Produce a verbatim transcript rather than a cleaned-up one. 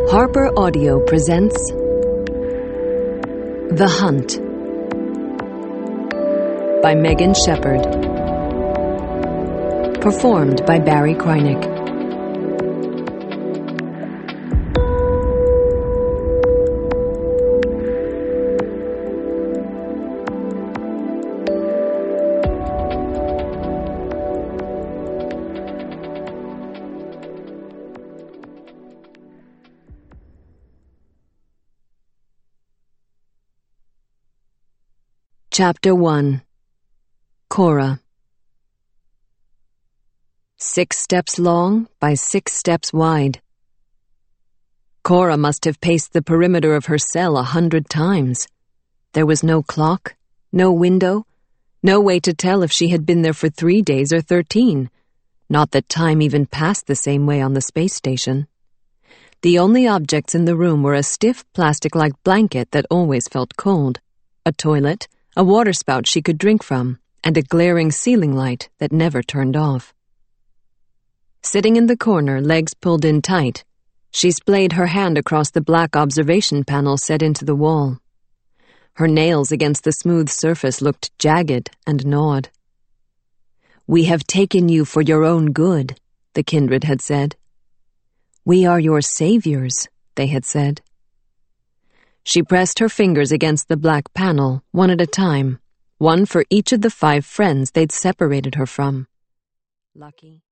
Harper Audio presents The Hunt by Megan Shepherd. Performed by Barry Krynick. Chapter one. Cora. Six steps long by six steps wide. Cora must have paced the perimeter of her cell a hundred times. There was no clock, no window, no way to tell if she had been there for three days or thirteen. Not that time even passed the same way on the space station. The only objects in the room were a stiff plastic-like blanket that always felt cold, a toilet, a water spout she could drink from, and a glaring ceiling light that never turned off. Sitting in the corner, legs pulled in tight, she splayed her hand across the black observation panel set into the wall. Her nails against the smooth surface looked jagged and gnawed. "We have taken you for your own good," the kindred had said. "We are your saviors," they had said. She pressed her fingers against the black panel, one at a time, one for each of the five friends they'd separated her from. Lucky.